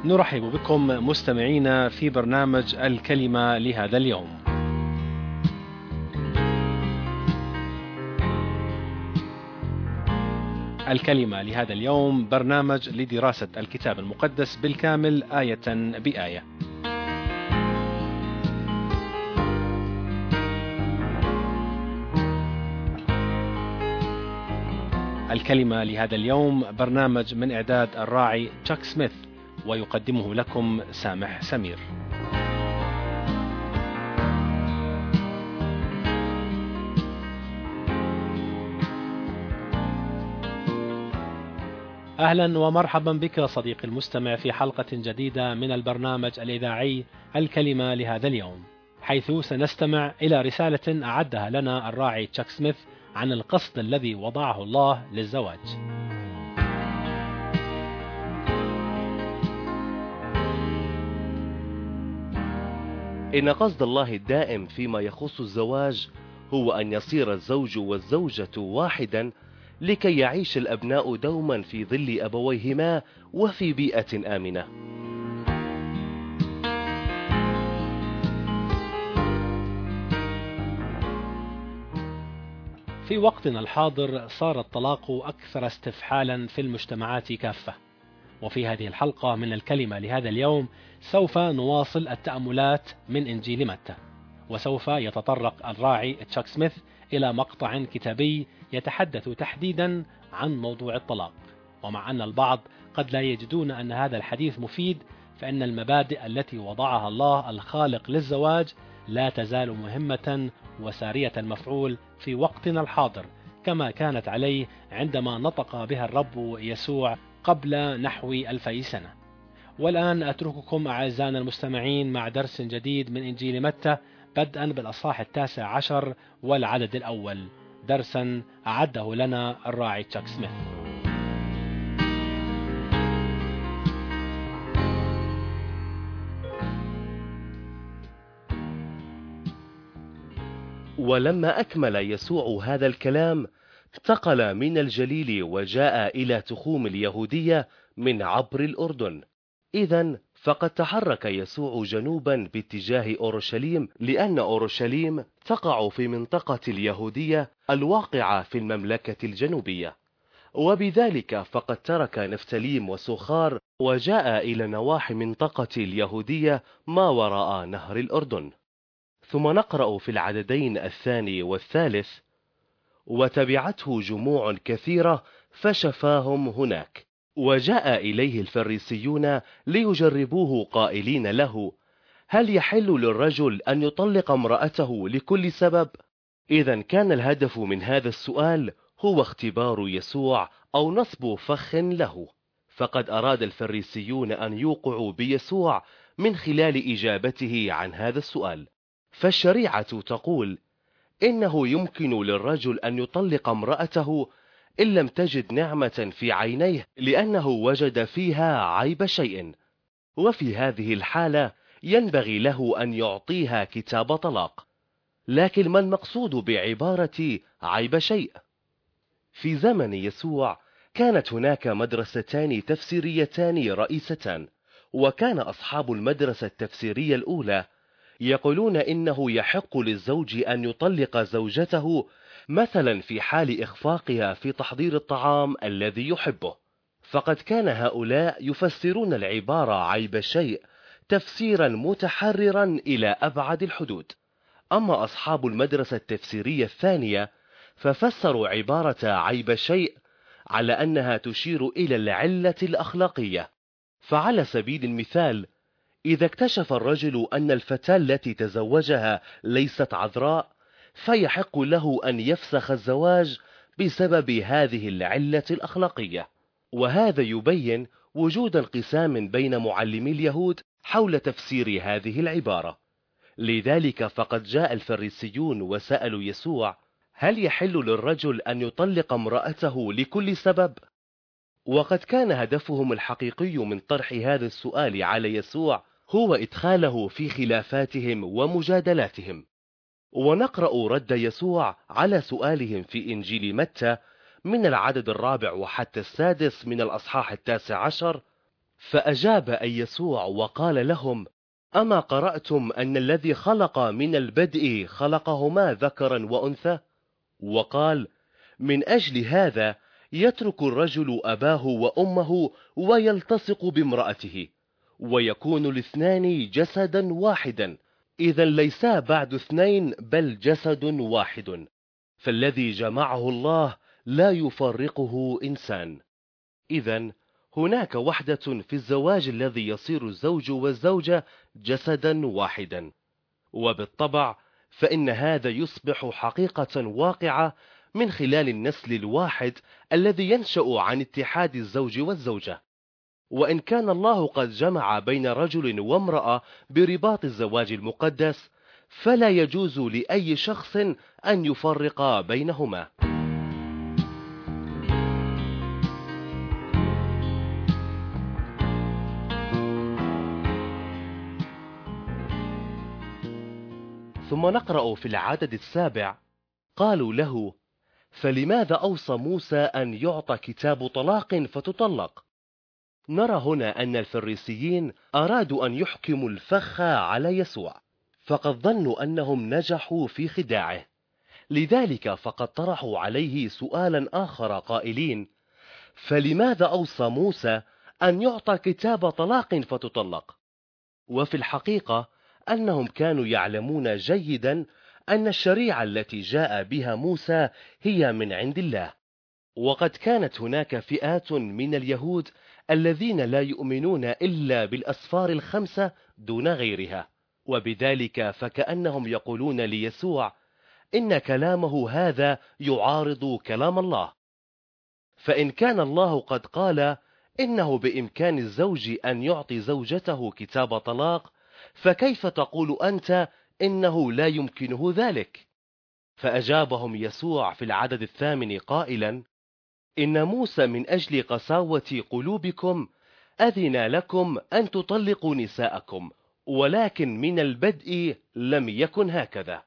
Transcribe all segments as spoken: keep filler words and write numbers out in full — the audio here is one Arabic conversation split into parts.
نرحب بكم مستمعينا في برنامج الكلمة لهذا اليوم. الكلمة لهذا اليوم برنامج لدراسة الكتاب المقدس بالكامل آية بآية. الكلمة لهذا اليوم برنامج من إعداد الراعي تشاك سميث، ويقدمه لكم سامح سمير. أهلا ومرحبا بك صديقي المستمع في حلقة جديدة من البرنامج الإذاعي الكلمة لهذا اليوم، حيث سنستمع إلى رسالة أعدها لنا الراعي تشاك سميث عن القصد الذي وضعه الله للزواج. إن قصد الله الدائم فيما يخص الزواج هو أن يصير الزوج والزوجة واحدا، لكي يعيش الأبناء دوما في ظل أبويهما وفي بيئة آمنة. في وقتنا الحاضر صار الطلاق أكثر استفحالا في المجتمعات كافة، وفي هذه الحلقة من الكلمة لهذا اليوم سوف نواصل التأملات من إنجيل متى، وسوف يتطرق الراعي تشاك سميث إلى مقطع كتابي يتحدث تحديدا عن موضوع الطلاق. ومع أن البعض قد لا يجدون أن هذا الحديث مفيد، فإن المبادئ التي وضعها الله الخالق للزواج لا تزال مهمة وسارية المفعول في وقتنا الحاضر، كما كانت عليه عندما نطق بها الرب يسوع قبل نحو ألفي سنة. والآن أترككم أعزائنا المستمعين مع درس جديد من إنجيل متى، بدءا بالأصحاح التاسع عشر والعدد الأول، درسا أعده لنا الراعي تشاك سميث. ولما أكمل يسوع هذا الكلام انتقل من الجليل وجاء إلى تخوم اليهودية من عبر الأردن. إذن فقد تحرك يسوع جنوبا باتجاه أورشليم، لأن أورشليم تقع في منطقة اليهودية الواقعة في المملكة الجنوبية، وبذلك فقد ترك نفتاليم وسخار وجاء إلى نواحي منطقة اليهودية ما وراء نهر الأردن. ثم نقرأ في العددين الثاني والثالث: وتبعته جموع كثيرة فشفاهم هناك، وجاء إليه الفريسيون ليجربوه قائلين له: هل يحل للرجل أن يطلق امرأته لكل سبب؟ إذن كان الهدف من هذا السؤال هو اختبار يسوع أو نصب فخ له، فقد أراد الفريسيون أن يوقعوا بيسوع من خلال إجابته عن هذا السؤال. فالشريعة تقول إنه يمكن للرجل أن يطلق امرأته إن لم تجد نعمة في عينيه، لأنه وجد فيها عيب شيء، وفي هذه الحالة ينبغي له أن يعطيها كتاب طلاق. لكن ما المقصود بعبارة عيب شيء؟ في زمن يسوع كانت هناك مدرستان تفسيريتان رئيستان، وكان أصحاب المدرسة التفسيرية الأولى يقولون إنه يحق للزوج أن يطلق زوجته مثلا في حال إخفاقها في تحضير الطعام الذي يحبه، فقد كان هؤلاء يفسرون العبارة عيب شيء تفسيرا متحررا إلى أبعد الحدود. أما أصحاب المدرسة التفسيرية الثانية ففسروا عبارة عيب شيء على أنها تشير إلى العلة الأخلاقية. فعلى سبيل المثال، إذا اكتشف الرجل أن الفتاة التي تزوجها ليست عذراء، فيحق له أن يفسخ الزواج بسبب هذه العلة الأخلاقية. وهذا يبين وجود انقسام بين معلمي اليهود حول تفسير هذه العبارة. لذلك فقد جاء الفريسيون وسألوا يسوع: هل يحل للرجل أن يطلق امرأته لكل سبب؟ وقد كان هدفهم الحقيقي من طرح هذا السؤال على يسوع هو إدخاله في خلافاتهم ومجادلاتهم. ونقرأ رد يسوع على سؤالهم في إنجيل متى من العدد الرابع وحتى السادس من الأصحاح التاسع عشر: فأجاب أي يسوع وقال لهم: أما قرأتم أن الذي خلق من البدء خلقهما ذكرا وأنثى؟ وقال: من أجل هذا يترك الرجل أباه وأمه ويلتصق بامرأته ويكون الاثنان جسدا واحدا. إذا ليسا بعد اثنين بل جسد واحد. فالذي جمعه الله لا يفرقه إنسان. إذا هناك وحدة في الزواج الذي يصير الزوج والزوجة جسدا واحدا، وبالطبع فإن هذا يصبح حقيقة واقعة من خلال النسل الواحد الذي ينشأ عن اتحاد الزوج والزوجة. وإن كان الله قد جمع بين رجل وامرأة برباط الزواج المقدس، فلا يجوز لأي شخص أن يفرق بينهما. ثم نقرأ في العدد السابع: قالوا له: فلماذا أوصى موسى أن يعطى كتاب طلاق فتطلق؟ نرى هنا أن الفريسيين أرادوا أن يحكموا الفخ على يسوع، فقد ظنوا أنهم نجحوا في خداعه، لذلك فقد طرحوا عليه سؤالا آخر قائلين: فلماذا أوصى موسى أن يعطى كتاب طلاق فتطلق؟ وفي الحقيقة أنهم كانوا يعلمون جيدا أن الشريعة التي جاء بها موسى هي من عند الله، وقد كانت هناك فئات من اليهود الذين لا يؤمنون إلا بالأسفار الخمسة دون غيرها، وبذلك فكأنهم يقولون ليسوع إن كلامه هذا يعارض كلام الله. فإن كان الله قد قال إنه بإمكان الزوج أن يعطي زوجته كتاب طلاق، فكيف تقول أنت إنه لا يمكنه ذلك؟ فأجابهم يسوع في العدد الثامن قائلا: إن موسى من أجل قساوة قلوبكم أذن لكم أن تطلقوا نساءكم، ولكن من البدء لم يكن هكذا.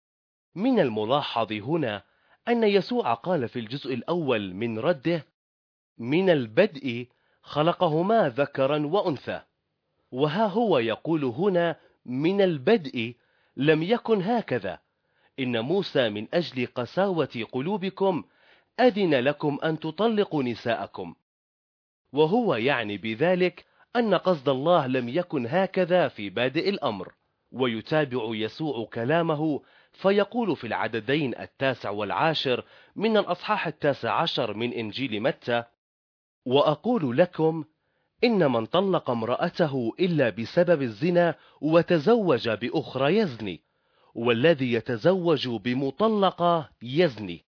من الملاحظ هنا أن يسوع قال في الجزء الأول من رده: من البدء خلقهما ذكرا وأنثى، وها هو يقول هنا من البدء لم يكن هكذا، إن موسى من أجل قساوة قلوبكم أذن لكم أن تطلقوا نساءكم. وهو يعني بذلك أن قصد الله لم يكن هكذا في بادئ الأمر. ويتابع يسوع كلامه فيقول في العددين التاسع والعاشر من الأصحاح التاسع عشر من إنجيل متى: وأقول لكم إن من طلق امرأته إلا بسبب الزنا وتزوج بأخرى يزني، والذي يتزوج بمطلقة يزني.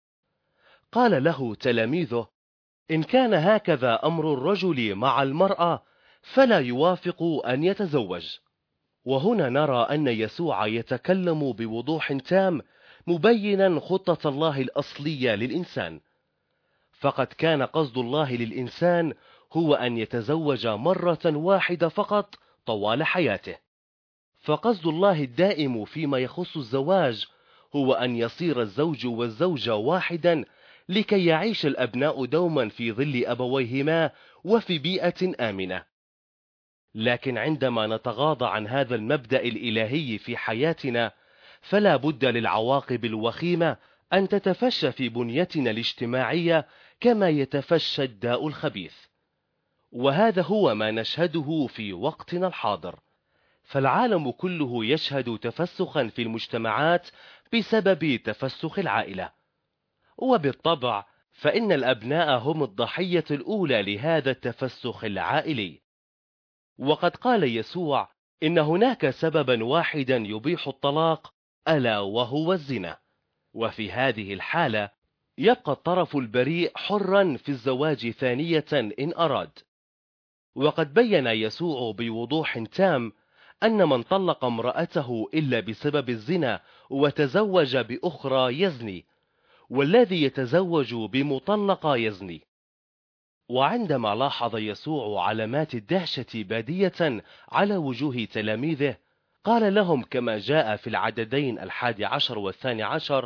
قال له تلاميذه: إن كان هكذا أمر الرجل مع المرأة فلا يوافق أن يتزوج. وهنا نرى أن يسوع يتكلم بوضوح تام مبينا خطة الله الأصلية للإنسان، فقد كان قصد الله للإنسان هو أن يتزوج مرة واحدة فقط طوال حياته. فقصد الله الدائم فيما يخص الزواج هو أن يصير الزوج والزوجة واحدا لكي يعيش الأبناء دوما في ظل أبويهما وفي بيئة آمنة. لكن عندما نتغاضى عن هذا المبدأ الإلهي في حياتنا، فلا بد للعواقب الوخيمة أن تتفشى في بنيتنا الاجتماعية كما يتفشى الداء الخبيث. وهذا هو ما نشهده في وقتنا الحاضر، فالعالم كله يشهد تفسخا في المجتمعات بسبب تفسخ العائلة. وبالطبع فإن الأبناء هم الضحية الأولى لهذا التفسخ العائلي. وقد قال يسوع إن هناك سببا واحدا يبيح الطلاق، ألا وهو الزنا. وفي هذه الحالة يبقى الطرف البريء حرا في الزواج ثانية إن أراد. وقد بين يسوع بوضوح تام أن من طلق امرأته إلا بسبب الزنا وتزوج بأخرى يزني، والذي يتزوج بمطلقة يزني. وعندما لاحظ يسوع علامات الدهشة بادية على وجوه تلاميذه، قال لهم كما جاء في العددين الحادي عشر والثاني عشر: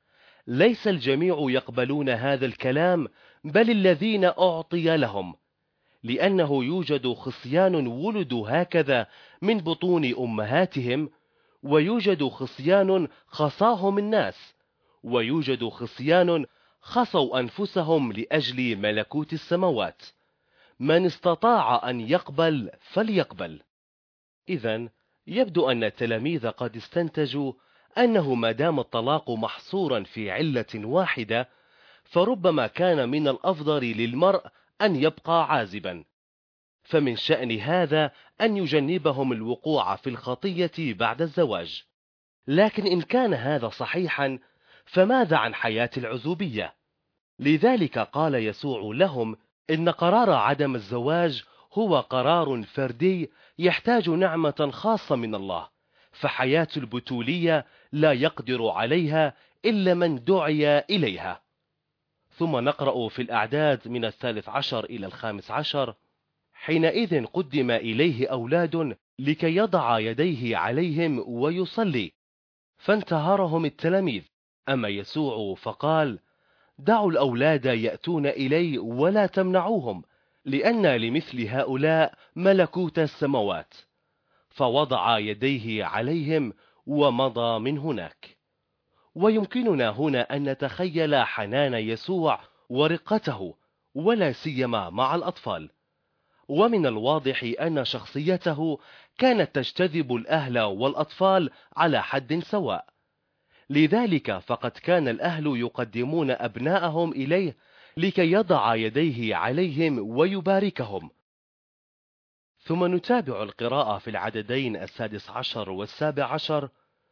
ليس الجميع يقبلون هذا الكلام، بل الذين أعطي لهم، لأنه يوجد خصيان ولدوا هكذا من بطون أمهاتهم، ويوجد خصيان خصاهم الناس، ويوجد خصيان خصوا أنفسهم لأجل ملكوت السماوات. من استطاع أن يقبل فليقبل. إذن يبدو أن التلاميذ قد استنتجوا أنه ما دام الطلاق محصورا في علة واحدة، فربما كان من الأفضل للمرء أن يبقى عازبا، فمن شأن هذا أن يجنبهم الوقوع في الخطية بعد الزواج. لكن إن كان هذا صحيحا، فماذا عن حياة العزوبية؟ لذلك قال يسوع لهم إن قرار عدم الزواج هو قرار فردي يحتاج نعمة خاصة من الله، فحياة البتولية لا يقدر عليها إلا من دعي إليها. ثم نقرأ في الأعداد من الثالث عشر إلى الخامس عشر: حينئذ قدم إليه أولاد لكي يضع يديه عليهم ويصلي، فانتهرهم التلاميذ. أما يسوع فقال: دعوا الأولاد يأتون إلي ولا تمنعوهم، لأن لمثل هؤلاء ملكوت السماوات. فوضع يديه عليهم ومضى من هناك. ويمكننا هنا أن نتخيل حنان يسوع ورقته، ولا سيما مع الأطفال. ومن الواضح أن شخصيته كانت تجتذب الأهل والأطفال على حد سواء. لذلك فقد كان الأهل يقدمون أبناءهم إليه لكي يضع يديه عليهم ويباركهم. ثم نتابع القراءة في العددين السادس عشر والسابع عشر: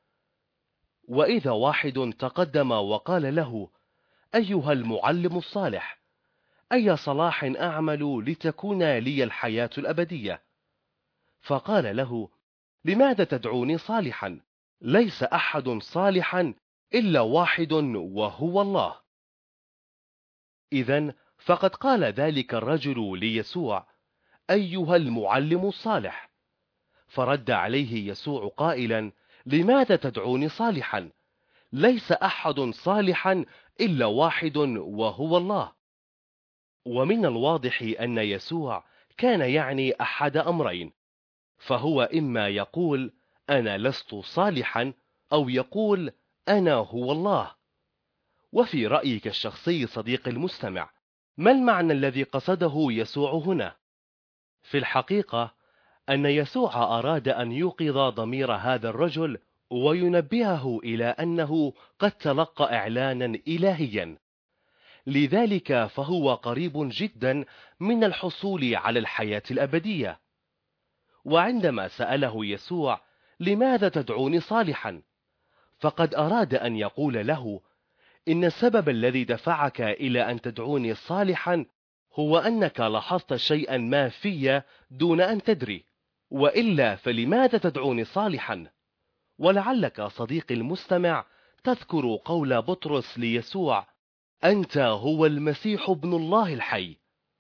وإذا واحد تقدم وقال له: أيها المعلم الصالح، أي صلاح أعمل لتكون لي الحياة الأبدية؟ فقال له: لماذا تدعوني صالحا؟ ليس أحد صالحا إلا واحد، وهو الله. إذن فقد قال ذلك الرجل ليسوع: أيها المعلم الصالح. فرد عليه يسوع قائلا: لماذا تدعوني صالحا؟ ليس أحد صالحا إلا واحد، وهو الله. ومن الواضح أن يسوع كان يعني أحد أمرين، فهو إما يقول أنا لست صالحا، أو يقول أنا هو الله. وفي رأيك الشخصي صديق المستمع، ما المعنى الذي قصده يسوع هنا؟ في الحقيقة أن يسوع أراد أن يوقظ ضمير هذا الرجل وينبهه إلى أنه قد تلقى إعلانا إلهيا، لذلك فهو قريب جدا من الحصول على الحياة الأبدية. وعندما سأله يسوع: لماذا تدعوني صالحا؟ فقد أراد أن يقول له إن السبب الذي دفعك إلى أن تدعوني صالحا هو أنك لاحظت شيئا ما في دون أن تدري، وإلا فلماذا تدعوني صالحا؟ ولعلك صديقي المستمع تذكر قول بطرس ليسوع: أنت هو المسيح ابن الله الحي.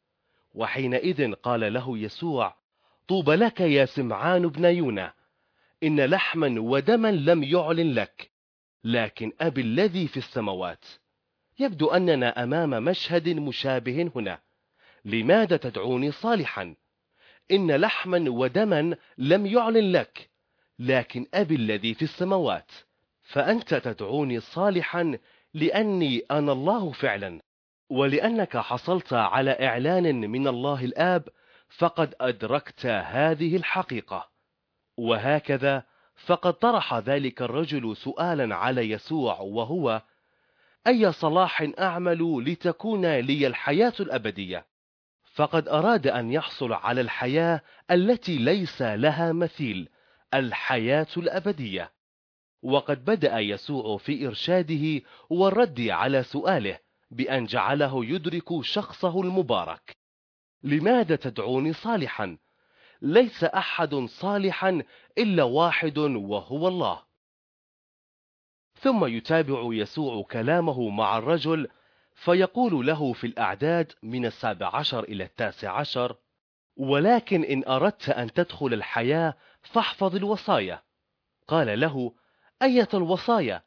وحينئذ قال له يسوع: طوبى لك يا سمعان بن يونا، إن لحما ودما لم يعلن لك، لكن أبي الذي في السماوات. يبدو أننا أمام مشهد مشابه هنا. لماذا تدعوني صالحا؟ إن لحما ودما لم يعلن لك، لكن أبي الذي في السماوات. فأنت تدعوني صالحا لأني أنا الله فعلا، ولأنك حصلت على إعلان من الله الآب، فقد أدركت هذه الحقيقة. وهكذا فقد طرح ذلك الرجل سؤالا على يسوع، وهو: أي صلاح أعمل لتكون لي الحياة الأبدية؟ فقد أراد أن يحصل على الحياة التي ليس لها مثيل، الحياة الأبدية. وقد بدأ يسوع في إرشاده والرد على سؤاله بأن جعله يدرك شخصه المبارك: لماذا تدعوني صالحا؟ ليس أحد صالحا إلا واحد، وهو الله. ثم يتابع يسوع كلامه مع الرجل فيقول له في الأعداد من السابع عشر إلى التاسع عشر: ولكن إن أردت أن تدخل الحياة فاحفظ الوصايا. قال له: أية الوصايا؟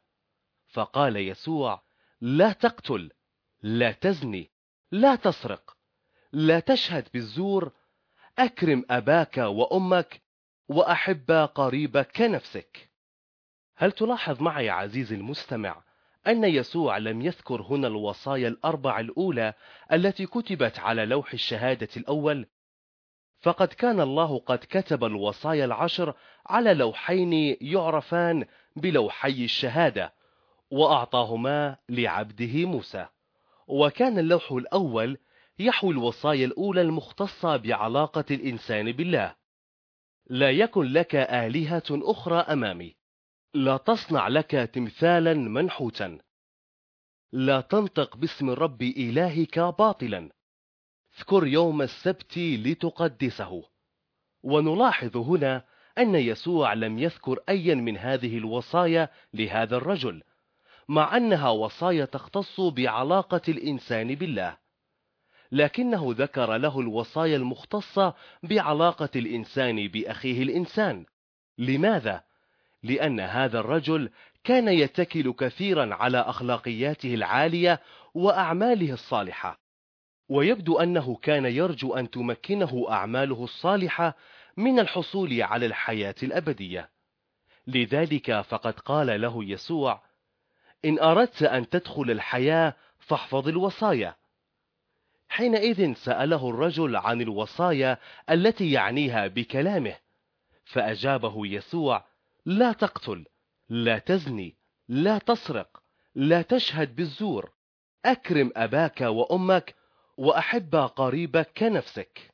فقال يسوع: لا تقتل، لا تزني، لا تسرق، لا تشهد بالزور، أكرم أباك وأمك، وأحب قريبك كنفسك. هل تلاحظ معي عزيزي المستمع أن يسوع لم يذكر هنا الوصايا الأربع الأولى التي كتبت على لوح الشهادة الأول؟ فقد كان الله قد كتب الوصايا العشر على لوحين يعرفان بلوحي الشهادة، وأعطاهما لعبده موسى. وكان اللوح الأول يحوي الوصايا الأولى المختصة بعلاقة الإنسان بالله: لا يكن لك آلهة أخرى أمامي، لا تصنع لك تمثالا منحوتا، لا تنطق باسم الرب إلهك باطلا، اذكر يوم السبت لتقدسه. ونلاحظ هنا أن يسوع لم يذكر أيا من هذه الوصايا لهذا الرجل، مع أنها وصايا تختص بعلاقة الإنسان بالله، لكنه ذكر له الوصايا المختصة بعلاقة الإنسان بأخيه الإنسان. لماذا؟ لأن هذا الرجل كان يتكل كثيرا على أخلاقياته العالية وأعماله الصالحة، ويبدو أنه كان يرجو أن تمكنه أعماله الصالحة من الحصول على الحياة الأبدية. لذلك فقد قال له يسوع: إن أردت أن تدخل الحياة فاحفظ الوصايا. حينئذ سأله الرجل عن الوصايا التي يعنيها بكلامه، فأجابه يسوع: لا تقتل، لا تزني، لا تسرق، لا تشهد بالزور، أكرم أباك وأمك، وأحب قريبك كنفسك.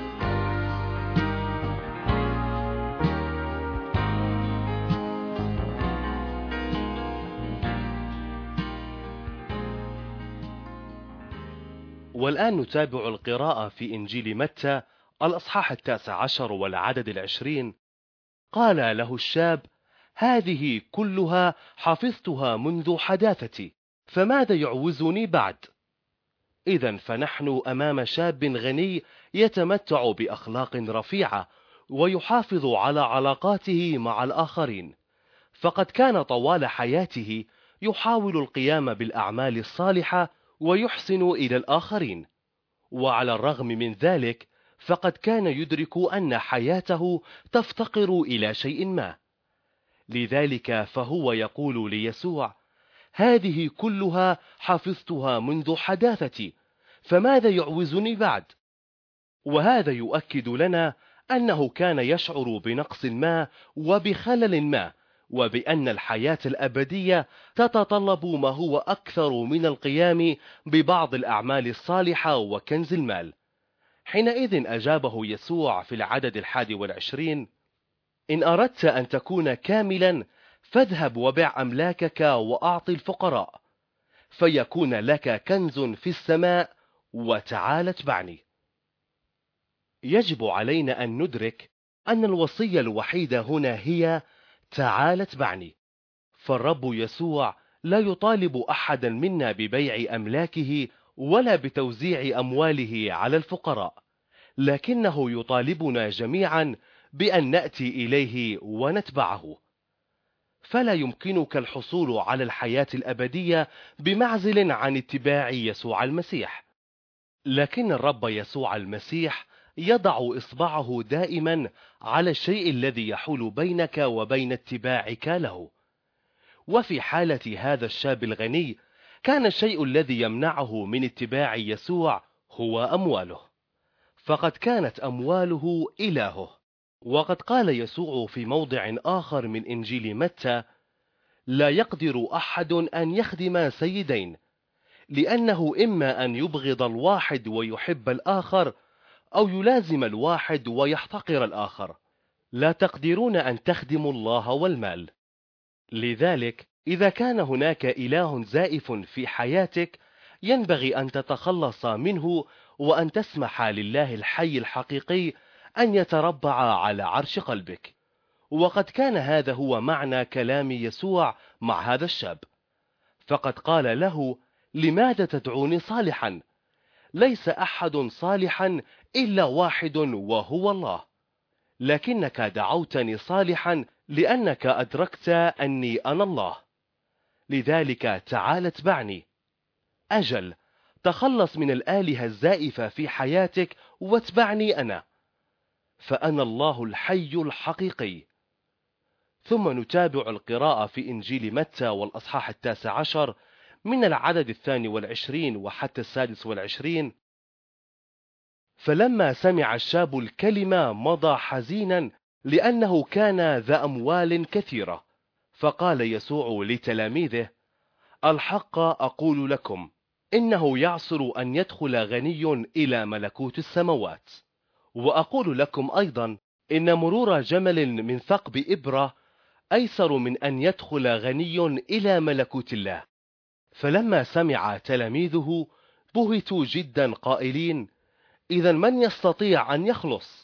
والآن نتابع القراءة في إنجيل متى الأصحاح التاسع عشر والعدد العشرين. قال له الشاب: هذه كلها حفظتها منذ حداثتي، فماذا يعوزني بعد؟ إذن فنحن أمام شاب غني يتمتع بأخلاق رفيعة ويحافظ على علاقاته مع الآخرين، فقد كان طوال حياته يحاول القيام بالأعمال الصالحة ويحسن إلى الآخرين، وعلى الرغم من ذلك فقد كان يدرك أن حياته تفتقر إلى شيء ما. لذلك فهو يقول ليسوع: هذه كلها حفظتها منذ حداثتي، فماذا يعوزني بعد؟ وهذا يؤكد لنا أنه كان يشعر بنقص ما وبخلل ما، وبأن الحياة الأبدية تتطلب ما هو أكثر من القيام ببعض الأعمال الصالحة وكنز المال. حينئذ أجابه يسوع في العدد الحادي والعشرين: إن أردت أن تكون كاملا فاذهب وبع أملاكك وأعطي الفقراء، فيكون لك كنز في السماء، وتعال اتبعني. يجب علينا أن ندرك أن الوصية الوحيدة هنا هي تعال اتبعني، فالرب يسوع لا يطالب أحدا منا ببيع أملاكه ولا بتوزيع أمواله على الفقراء، لكنه يطالبنا جميعا بأن نأتي إليه ونتبعه. فلا يمكنك الحصول على الحياة الأبدية بمعزل عن اتباع يسوع المسيح، لكن الرب يسوع المسيح يضع إصبعه دائما على الشيء الذي يحول بينك وبين اتباعك له. وفي حالة هذا الشاب الغني كان الشيء الذي يمنعه من اتباع يسوع هو أمواله، فقد كانت أمواله إلهه. وقد قال يسوع في موضع آخر من إنجيل متى: لا يقدر أحد أن يخدم سيدين، لأنه إما أن يبغض الواحد ويحب الآخر، أو يلازم الواحد ويحتقر الآخر. لا تقدرون أن تخدموا الله والمال. لذلك إذا كان هناك إله زائف في حياتك ينبغي أن تتخلص منه، وأن تسمح لله الحي الحقيقي أن يتربع على عرش قلبك. وقد كان هذا هو معنى كلام يسوع مع هذا الشاب، فقد قال له: لماذا تدعوني صالحا؟ ليس أحد صالحا إلا واحد وهو الله، لكنك دعوتني صالحا لأنك أدركت أني أنا الله. لذلك تعال اتبعني. أجل، تخلص من الآلهة الزائفة في حياتك واتبعني أنا، فأنا الله الحي الحقيقي. ثم نتابع القراءة في إنجيل متى والأصحاح التاسع عشر من العدد الثاني والعشرين وحتى السادس والعشرين. فلما سمع الشاب الكلمة مضى حزينا لأنه كان ذا أموال كثيرة، فقال يسوع لتلاميذه: الحق أقول لكم إنه يعسر أن يدخل غني إلى ملكوت السماوات. وأقول لكم أيضا إن مرور جمل من ثقب إبرة أيسر من أن يدخل غني إلى ملكوت الله. فلما سمع تلاميذه بهتوا جدا قائلين: إذا من يستطيع أن يخلص؟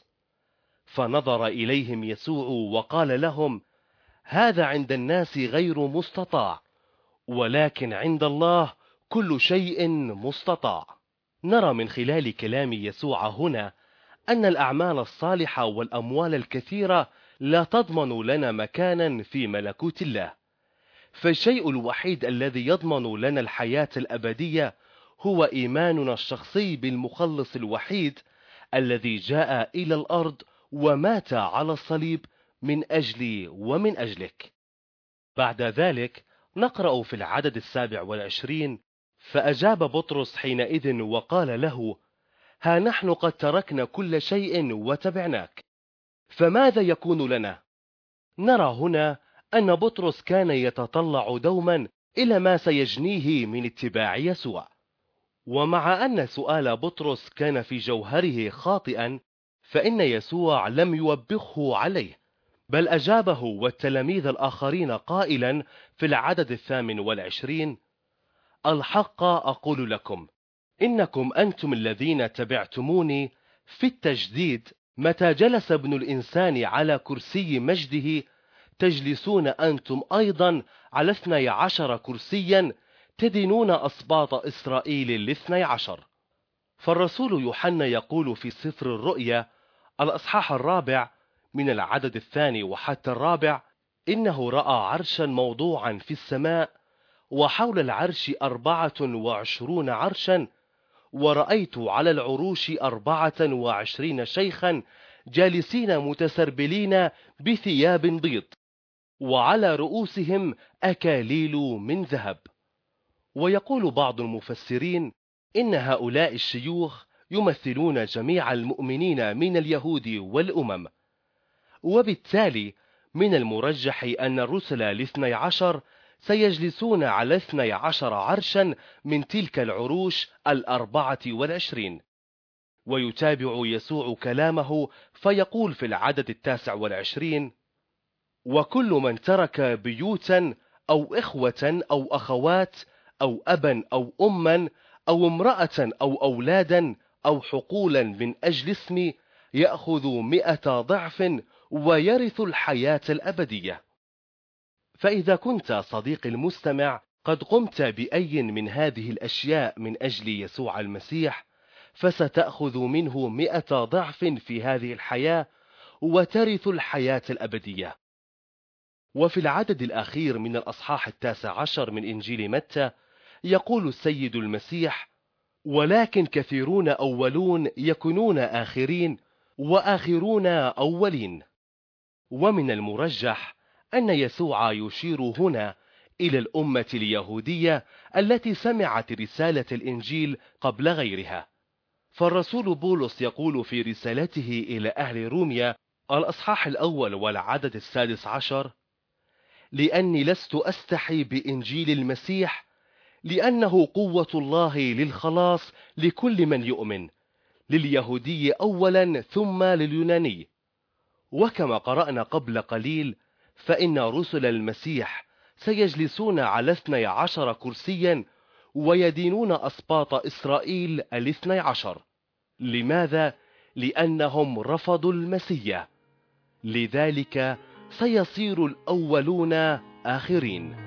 فنظر إليهم يسوع وقال لهم: هذا عند الناس غير مستطاع، ولكن عند الله كل شيء مستطاع. نرى من خلال كلام يسوع هنا أن الأعمال الصالحة والأموال الكثيرة لا تضمن لنا مكانا في ملكوت الله، فالشيء الوحيد الذي يضمن لنا الحياة الأبدية هو إيماننا الشخصي بالمخلص الوحيد الذي جاء إلى الأرض ومات على الصليب من أجلي ومن أجلك. بعد ذلك نقرأ في العدد السابع والعشرين: فأجاب بطرس حينئذ وقال له: ها نحن قد تركنا كل شيء وتبعناك، فماذا يكون لنا؟ نرى هنا أن بطرس كان يتطلع دوما إلى ما سيجنيه من اتباع يسوع. ومع أن سؤال بطرس كان في جوهره خاطئا، فإن يسوع لم يوبخه عليه، بل أجابه والتلاميذ الآخرين قائلا في العدد الثامن والعشرين: الحق أقول لكم إنكم أنتم الذين تبعتموني في التجديد متى جلس ابن الإنسان على كرسي مجده تجلسون أنتم أيضا على اثني عشر كرسيا تدينون أسباط إسرائيل الاثني عشر. فالرسول يوحنا يقول في سفر الرؤيا الأصحاح الرابع من العدد الثاني وحتى الرابع: إنه رأى عرشا موضوعا في السماء، وحول العرش أربعة وعشرون عرشا، ورأيت على العروش أربعة وعشرين شيخا جالسين متسربلين بثياب بيض، وعلى رؤوسهم أكاليل من ذهب. ويقول بعض المفسرين إن هؤلاء الشيوخ يمثلون جميع المؤمنين من اليهود والأمم، وبالتالي من المرجح أن الرسل الاثني عشر سيجلسون على اثني عشر عرشا من تلك العروش الأربعة والعشرين. ويتابع يسوع كلامه فيقول في العدد التاسع والعشرين: وكل من ترك بيوتا أو إخوة أو أخوات أو أبا أو أما أو امرأة أو أولادا أو حقولا من أجل اسمي يأخذ مئة ضعف ويرث الحياة الأبدية. فإذا كنت صديقي المستمع قد قمت بأي من هذه الأشياء من أجل يسوع المسيح، فستأخذ منه مئة ضعف في هذه الحياة وترث الحياة الأبدية. وفي العدد الأخير من الأصحاح التاسع عشر من إنجيل متى يقول السيد المسيح: ولكن كثيرون أولون يكونون آخرين، وآخرون أولين. ومن المرجح أن يسوع يشير هنا إلى الأمة اليهودية التي سمعت رسالة الإنجيل قبل غيرها. فالرسول بولس يقول في رسالته إلى أهل روميا الأصحاح الأول والعدد السادس عشر: لأني لست أستحي بإنجيل المسيح، لأنه قوة الله للخلاص لكل من يؤمن، لليهودي أولا ثم لليوناني. وكما قرأنا قبل قليل فإن رسل المسيح سيجلسون على اثني عشر كرسيا ويدينون أسباط إسرائيل الاثني عشر. لماذا؟ لأنهم رفضوا المسيح، لذلك سيصير الأولون آخرين.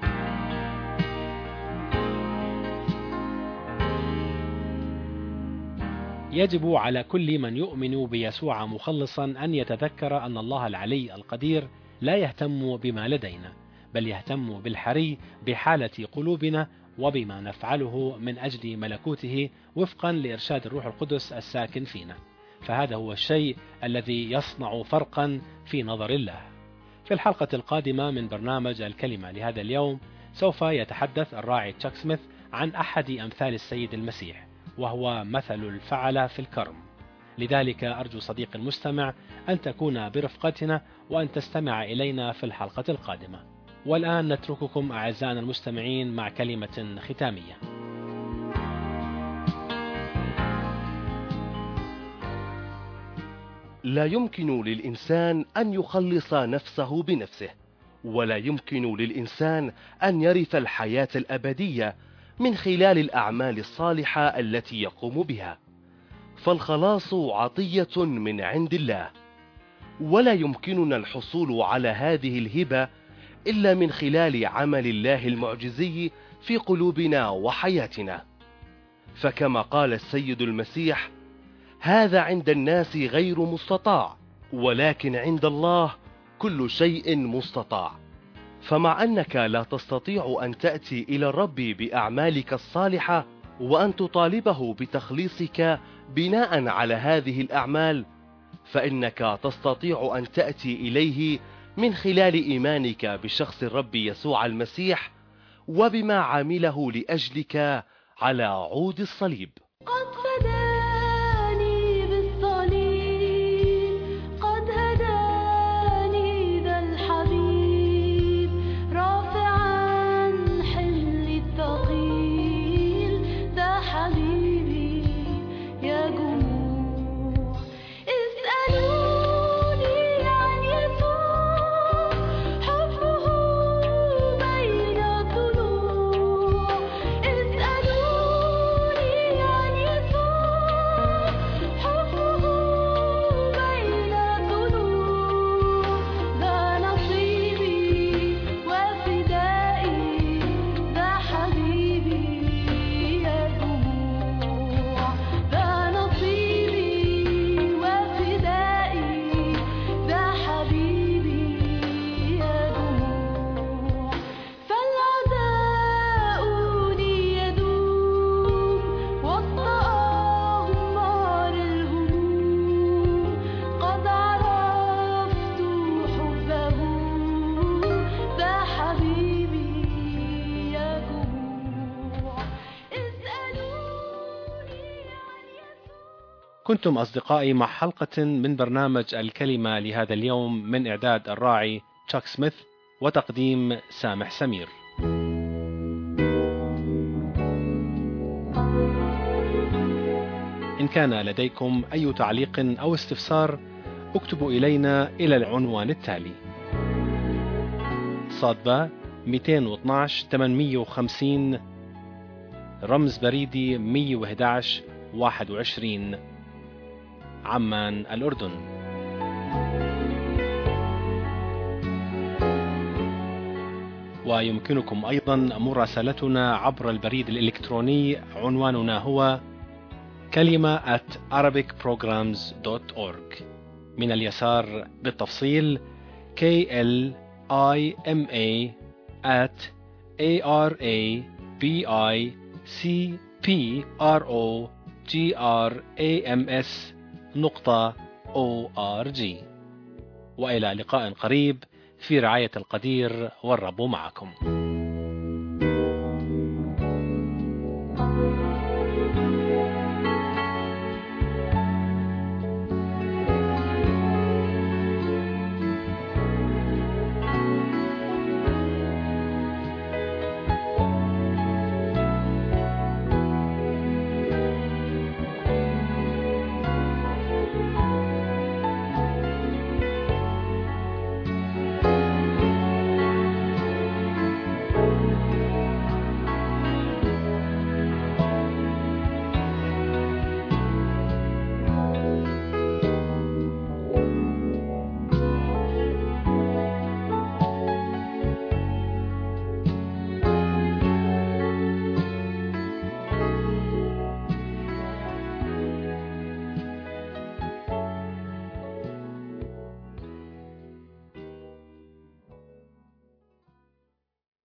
يجب على كل من يؤمن بيسوع مخلصا أن يتذكر أن الله العلي القدير لا يهتم بما لدينا، بل يهتم بالحري بحالة قلوبنا وبما نفعله من أجل ملكوته وفقا لإرشاد الروح القدس الساكن فينا، فهذا هو الشيء الذي يصنع فرقا في نظر الله. في الحلقة القادمة من برنامج الكلمة لهذا اليوم سوف يتحدث الراعي تشاك سميث عن أحد أمثال السيد المسيح، وهو مثل الفعل في الكرم. لذلك أرجو صديقي المستمع أن تكون برفقتنا وأن تستمع إلينا في الحلقة القادمة. والآن نترككم أعزائنا المستمعين مع كلمة ختامية. لا يمكن للإنسان أن يخلص نفسه بنفسه، ولا يمكن للإنسان أن يرث الحياة الأبدية من خلال الأعمال الصالحة التي يقوم بها، فالخلاص عطية من عند الله، ولا يمكننا الحصول على هذه الهبة إلا من خلال عمل الله المعجزي في قلوبنا وحياتنا. فكما قال السيد المسيح: هذا عند الناس غير مستطاع، ولكن عند الله كل شيء مستطاع. فمع أنك لا تستطيع أن تأتي إلى الرب بأعمالك الصالحة وأن تطالبه بتخليصك بناء على هذه الأعمال، فإنك تستطيع أن تأتي إليه من خلال إيمانك بشخص الرب يسوع المسيح وبما عمله لأجلك على عود الصليب. قد فداني بالصليب، قد هداني ذا الحبيب، رافعا حملي الثقيل، ذا حبيبي يا جموع. اسألوني عن يسوع، حبه بين الضلوع. اسألوني عن يسوع، حبه بين الضلوع. ذا نصيبي وفدائي، ذا حبيبي يا جموع. ذا نصيبي وفدائي، ذا حبيبي يا جموع. فالعداء لي يدوم وسط أغمار الهموم، قد عرفت حبه، ذا حبيبي يا جموع. اسألوني عن يسوع. كنتم أصدقائي مع حلقة من برنامج الكلمة لهذا اليوم من إعداد الراعي تشاك سميث وتقديم سامح سمير. إن كان لديكم أي تعليق أو استفسار اكتبوا إلينا إلى العنوان التالي: صادبة مئتين واثناشر ثمانمئة وخمسين، رمز بريدي مئة وأحد عشر واحد وعشرين، عمان الأردن. ويمكنكم أيضا مراسلتنا عبر البريد الإلكتروني، عنواننا هو كلمة at arabic programs dot org. من اليسار بالتفصيل K L I M A at A R A B I C P R O G R A M S نقطة O R G. وإلى لقاء قريب في رعاية القدير، والرب معكم.